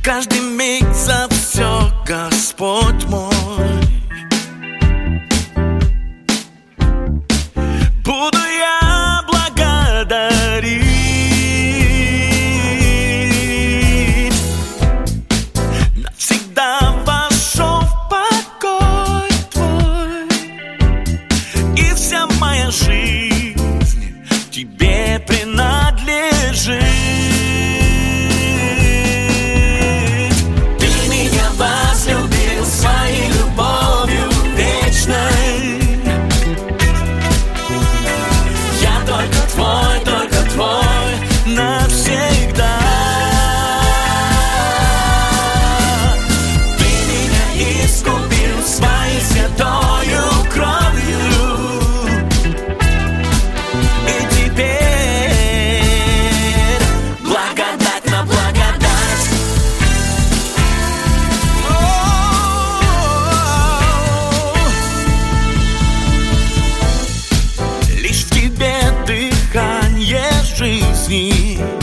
каждый миг за все, Господь мой. Буду я благодарить. Навсегда вошел в покой твой, и вся моя жизнь тебе принадлежит. Ты меня возлюбил своей любовью вечной. Я только твой навсегда. Ты меня искупил своей святою кровью, и теперь благодать на благодать. Лишь в тебе дыхание жизни.